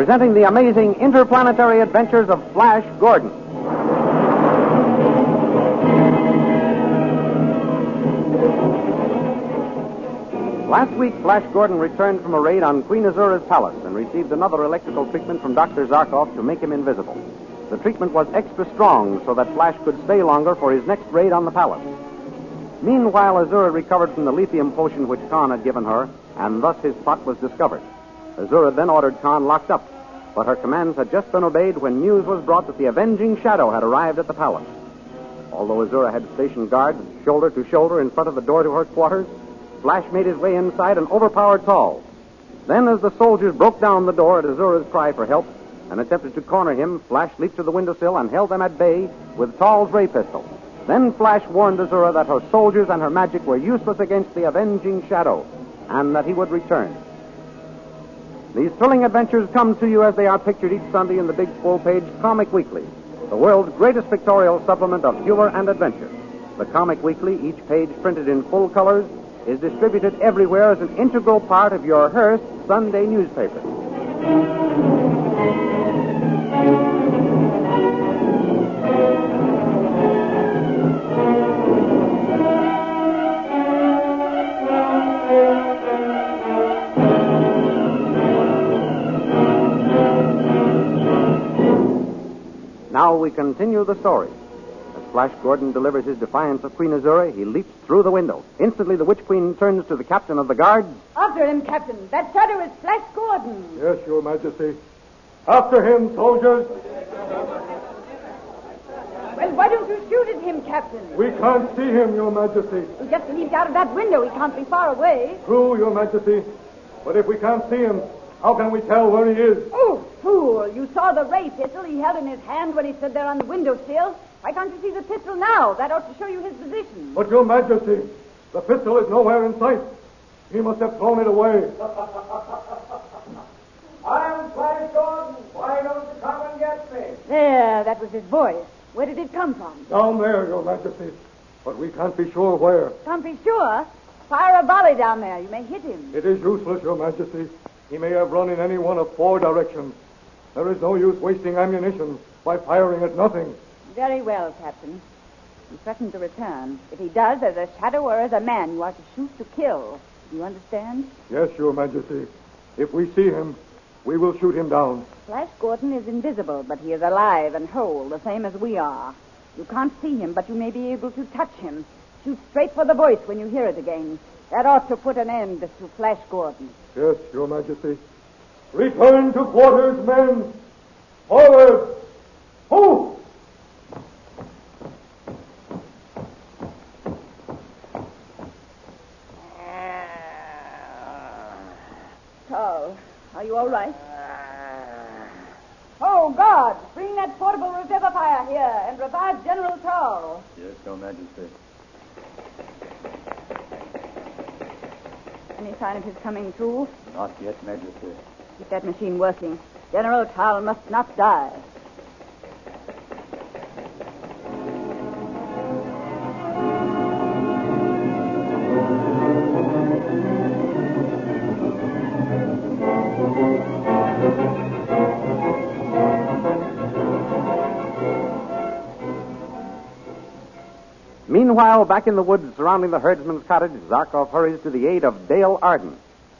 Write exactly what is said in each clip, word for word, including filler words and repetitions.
presenting the amazing interplanetary adventures of Flash Gordon. Last week, Flash Gordon returned from a raid on Queen Azura's palace and received another electrical treatment from Doctor Zarkov to make him invisible. The treatment was extra strong so that Flash could stay longer for his next raid on the palace. Meanwhile, Azura recovered from the lithium potion which Khan had given her, and thus his plot was discovered. Azura then ordered Khan locked up, but her commands had just been obeyed when news was brought that the avenging Shadow had arrived at the palace. Although Azura had stationed guards shoulder to shoulder in front of the door to her quarters, Flash made his way inside and overpowered Tall. Then, as the soldiers broke down the door at Azura's cry for help and attempted to corner him, Flash leaped to the windowsill and held them at bay with Tall's ray pistol. Then Flash warned Azura that her soldiers and her magic were useless against the avenging Shadow, and that he would return. These thrilling adventures come to you as they are pictured each Sunday in the big full-page Comic Weekly, the world's greatest pictorial supplement of humor and adventure. The Comic Weekly, each page printed in full colors, is distributed everywhere as an integral part of your Hearst Sunday newspaper. Now we continue the story. As Flash Gordon delivers his defiance of Queen Azura, he leaps through the window. Instantly, the Witch Queen turns to the captain of the guard. After him, Captain. That shadow is Flash Gordon. Yes, Your Majesty. After him, soldiers. Well, why don't you shoot at him, Captain? We can't see him, Your Majesty. He just leaped out of that window. He can't be far away. True, Your Majesty. But if we can't see him, how can we tell where he is? Oh, fool. You saw the ray pistol he held in his hand when he stood there on the windowsill. Why can't you see the pistol now? That ought to show you his position. But, Your Majesty, the pistol is nowhere in sight. He must have thrown it away. I'm Flash Gordon. Why don't you come and get me? There, that was his voice. Where did it come from? Down there, Your Majesty. But we can't be sure where. Can't be sure. Fire a volley down there. You may hit him. It is useless, Your Majesty. He may have run in any one of four directions. There is no use wasting ammunition by firing at nothing. Very well, Captain. You threaten to return. If he does, as a shadow or as a man, you are to shoot to kill. Do you understand? Yes, Your Majesty. If we see him, we will shoot him down. Flash Gordon is invisible, but he is alive and whole, the same as we are. You can't see him, but you may be able to touch him. Shoot straight for the voice when you hear it again. That ought to put an end to Flash Gordon. Yes, Your Majesty. Return to quarters, men. Forward. Ho! Tall, are you all right? Oh, God! Bring that portable revivifier here and revive General Tall. Yes, Your Majesty. Any sign of his coming through? Not yet, Majesty. Keep that machine working. General Tall must not die. Meanwhile, back in the woods surrounding the herdsman's cottage, Zarkov hurries to the aid of Dale Arden.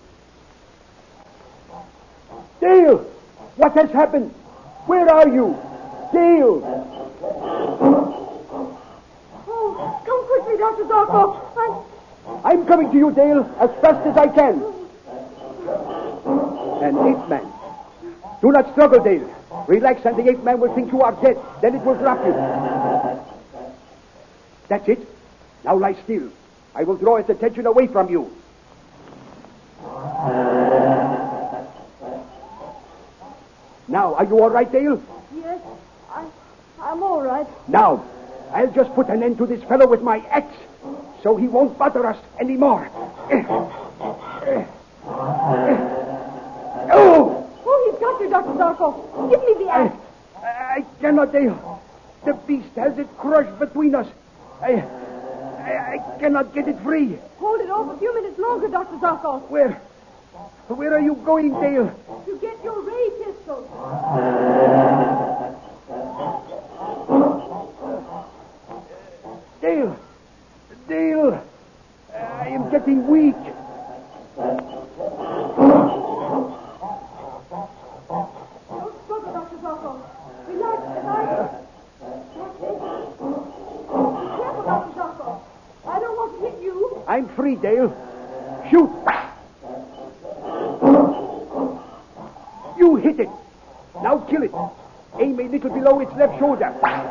Dale! What has happened? Where are you? Dale! Oh, come quickly, Doctor Zarkov. I'm... I'm coming to you, Dale, as fast as I can. An ape man. Do not struggle, Dale. Relax and the ape man will think you are dead. Then it will drop you. That's it. Now lie still. I will draw his attention away from you. Now, are you all right, Dale? Yes, I, I'm all right. Now, I'll just put an end to this fellow with my axe, so he won't bother us anymore. Oh! Oh, he's got you, Doctor Zarkov. Give me the axe. I, I cannot, Dale. The beast has it crushed between us. I, I, I cannot get it free. Hold it off a few minutes longer, Doctor Zarkov. Where, Where are you going, Dale? To get your ray pistol. Dale! Dale! I am getting weak. Don't struggle, Doctor Zarkov. Relax, relax. That's it. Careful, Doctor Zarkov. I don't want to hit you. I'm free, Dale. Shoot! You hit it. Now kill it. Aim a little below its left shoulder.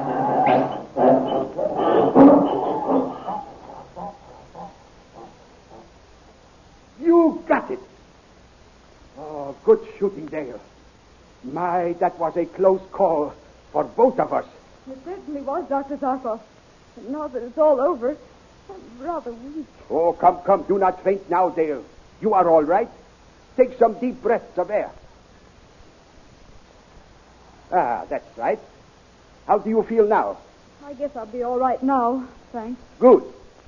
You got it. Oh, good shooting, Dale. My, that was a close call for both of us. It certainly was, Doctor Zarkov. But now that it's all over, I'm rather weak. Oh, come, come. Do not faint now, Dale. You are all right. Take some deep breaths of air. Ah, that's right. How do you feel now? I guess I'll be all right now, thanks. Good.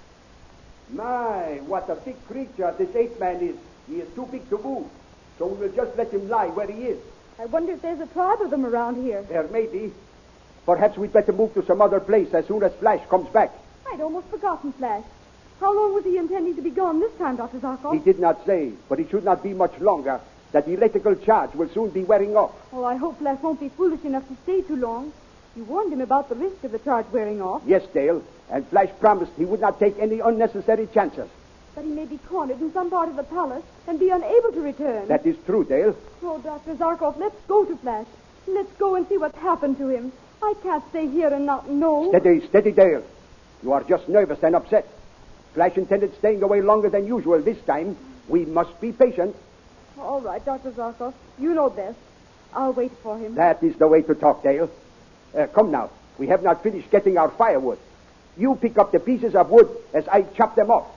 My, what a big creature this ape-man is. He is too big to move. So we'll just let him lie where he is. I wonder if there's a tribe of them around here. There may be. Perhaps we'd better move to some other place as soon as Flash comes back. I'd almost forgotten Flash. How long was he intending to be gone this time, Doctor Zarkov? He did not say, but it should not be much longer. That electrical charge will soon be wearing off. Oh, I hope Flash won't be foolish enough to stay too long. You warned him about the risk of the charge wearing off. Yes, Dale. And Flash promised he would not take any unnecessary chances. But he may be cornered in some part of the palace and be unable to return. That is true, Dale. Oh, Doctor Zarkov, let's go to Flash. Let's go and see what's happened to him. I can't stay here and not know. Steady, steady, Dale. You are just nervous and upset. Flash intended staying away longer than usual this time. We must be patient. All right, Doctor Zarkov. You know best. I'll wait for him. That is the way to talk, Dale. Uh, come now. We have not finished getting our firewood. You pick up the pieces of wood as I chop them off.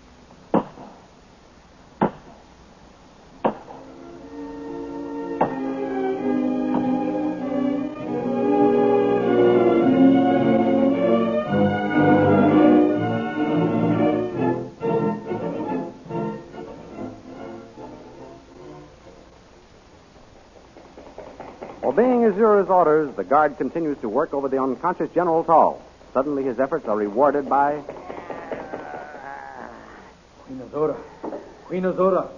Obeying Azura's orders, the guard continues to work over the unconscious General Tall. Suddenly, his efforts are rewarded by... Queen Azura. Queen Azura.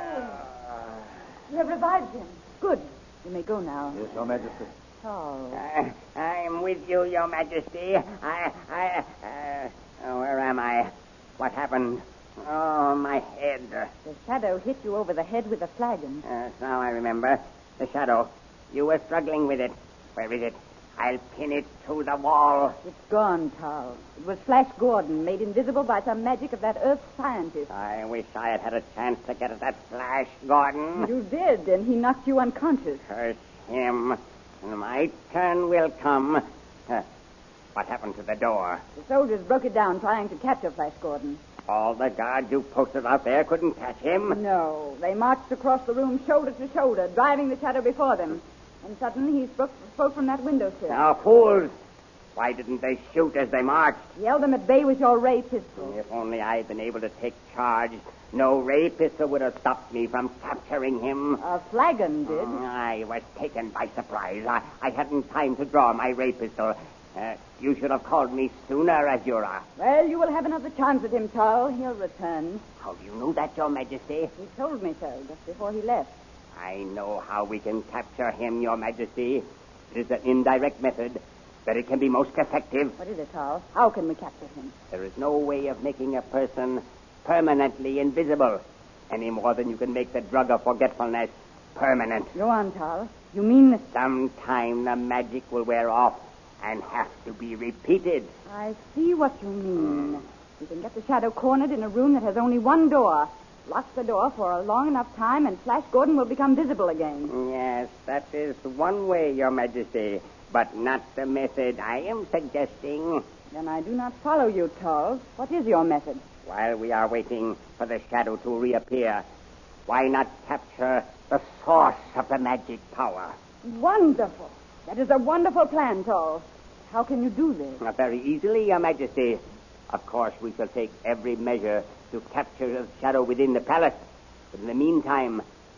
You have revived him. Good. You may go now. Yes, Your Majesty. Oh. Uh, I'm with you, Your Majesty. I, I, uh, oh, where am I? What happened? Oh, my head. The shadow hit you over the head with a flagon. Uh, now I remember. The shadow. You were struggling with it. Where is it? I'll pin it to the wall. It's gone, Tal. It was Flash Gordon, made invisible by some magic of that Earth scientist. I wish I had had a chance to get at that Flash Gordon. You did, and he knocked you unconscious. Curse him. My turn will come. Uh, what happened to the door? The soldiers broke it down trying to capture Flash Gordon. All the guards you posted out there couldn't catch him? No. They marched across the room shoulder to shoulder, driving the shadow before them. And suddenly he spoke, spoke from that windowsill. Now, fools! Why didn't they shoot as they marched? You held them at bay with your ray pistol. If only I had been able to take charge, no ray pistol would have stopped me from capturing him. A flagon did. I was taken by surprise. I, I hadn't time to draw my ray pistol. Uh, you should have called me sooner, Azura. Well, you will have another chance at him, Tal. He'll return. How do you know that, Your Majesty? He told me so just before he left. I know how we can capture him, Your Majesty. It is an indirect method, but it can be most effective. What is it, Tal? How can we capture him? There is no way of making a person permanently invisible, any more than you can make the drug of forgetfulness permanent. Go on, Tal. You mean that... Sometime the magic will wear off and have to be repeated. I see what you mean. You can get the shadow cornered in a room that has only one door. Lock the door for a long enough time, and Flash Gordon will become visible again. Yes, that is one way, Your Majesty, but not the method I am suggesting. Then I do not follow you, Tal. What is your method? While we are waiting for the shadow to reappear, why not capture the source of the magic power? Wonderful. That is a wonderful plan, Tal. How can you do this? Not very easily, Your Majesty. Of course, we shall take every measure to capture the shadow within the palace. But in the meantime,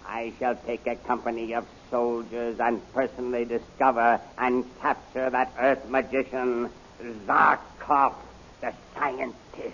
I shall take a company of soldiers and personally discover and capture that Earth magician, Zarkov, the scientist.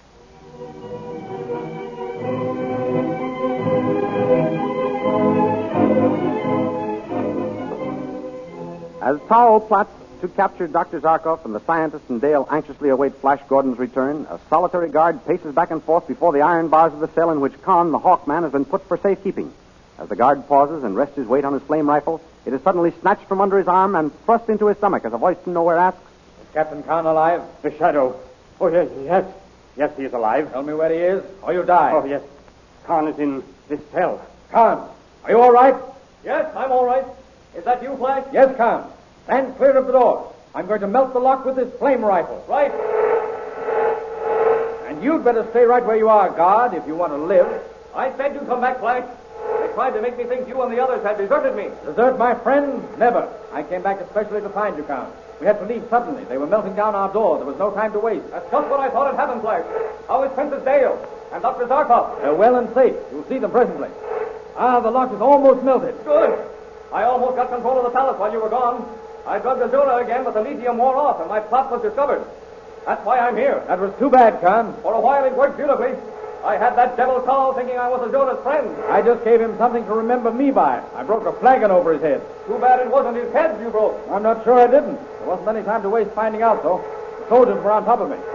As Towel plots to capture Doctor Zarkov and the scientist and Dale anxiously await Flash Gordon's return, a solitary guard paces back and forth before the iron bars of the cell in which Khan, the Hawkman, has been put for safekeeping. As the guard pauses and rests his weight on his flame rifle, it is suddenly snatched from under his arm and thrust into his stomach as a voice from nowhere asks, Is Captain Khan alive? The Shadow. Oh, yes, yes. Yes, he is alive. Tell me where he is, or you die. Oh, yes. Khan is in this cell. Khan, are you all right? Yes, I'm all right. Is that you, Flash? Yes, Khan. Stand clear of the door. I'm going to melt the lock with this flame rifle. Right. And you'd better stay right where you are, guard, if you want to live. I said you'd come back, Flash. They tried to make me think you and the others had deserted me. Desert my friend? Never. I came back especially to find you, Count. We had to leave suddenly. They were melting down our door. There was no time to waste. That's just what I thought had happened, Flash. How is Princess Dale and Doctor Zarkov? They're well and safe. You'll see them presently. Ah, the lock is almost melted. Good. I almost got control of the palace while you were gone. I drugged Azura again, but the lithium wore off, and my plot was discovered. That's why I'm here. That was too bad, Khan. For a while it worked beautifully. I had that devil Saul thinking I was Azura's friend. I just gave him something to remember me by. I broke a flagon over his head. Too bad it wasn't his head you broke. I'm not sure I didn't. There wasn't any time to waste finding out, though. The soldiers were on top of me.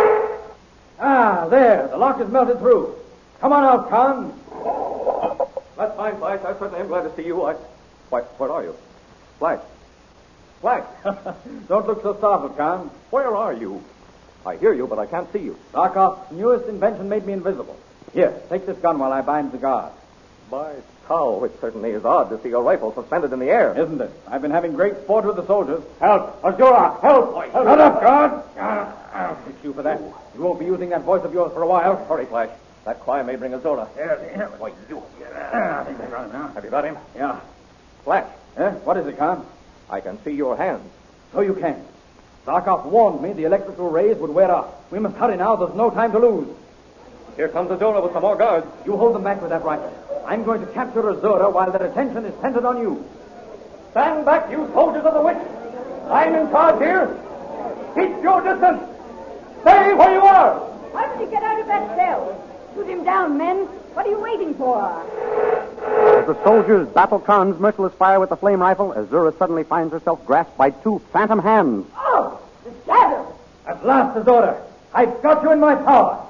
Ah, there. The lock is melted through. Come on out, Khan. That's fine, Flash. I certainly am glad to see you. I... Why, where are you? Flash. Flash. Don't look so startled, Khan. Where are you? I hear you, but I can't see you. Zarkov's newest invention made me invisible. Here, take this gun while I bind the guard. By cow, it certainly is odd to see a rifle suspended in the air. Isn't it? I've been having great sport with the soldiers. Help! Azura! Help! Shut up, guard! I'll fix you for that. You won't be using that voice of yours for a while. Hurry, Flash. That cry may bring Azura. Here, Why, you. I think I got him now. Have you got him? Yeah. Flash, Eh? What is it, Khan? I can see your hands. So you can. Zarkov warned me the electrical rays would wear off. We must hurry now. There's no time to lose. Here comes Azura with some more guards. You hold them back with that rifle. I'm going to capture Azura while their attention is centered on you. Stand back, you soldiers of the witch. I'm in charge here. Keep your distance. Stay where you are. Why don't you get out of that cell? Shoot him down, men. What are you waiting for? As the soldiers battle Khan's merciless fire with the flame rifle, Azura suddenly finds herself grasped by two phantom hands. Oh, the shadow! At last, Azura. I've got you in my power.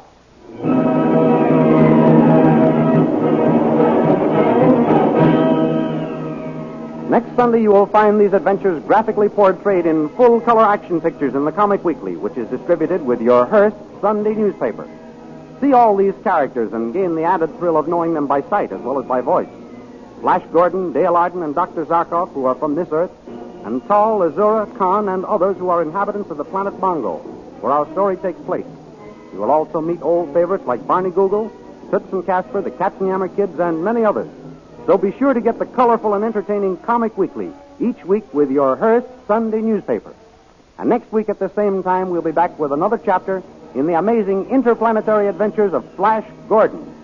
Next Sunday, you will find these adventures graphically portrayed in full-color action pictures in the Comic Weekly, which is distributed with your Hearst Sunday newspaper. See all these characters and gain the added thrill of knowing them by sight as well as by voice. Flash Gordon, Dale Arden, and Doctor Zarkov, who are from this Earth, and Tall, Azura, Khan, and others who are inhabitants of the planet Bongo, where our story takes place. You will also meet old favorites like Barney Google, Toots and Casper, the Katzenjammer Kids, and many others. So be sure to get the colorful and entertaining Comic Weekly each week with your Hearst Sunday newspaper. And next week at the same time, we'll be back with another chapter in the amazing interplanetary adventures of Flash Gordon.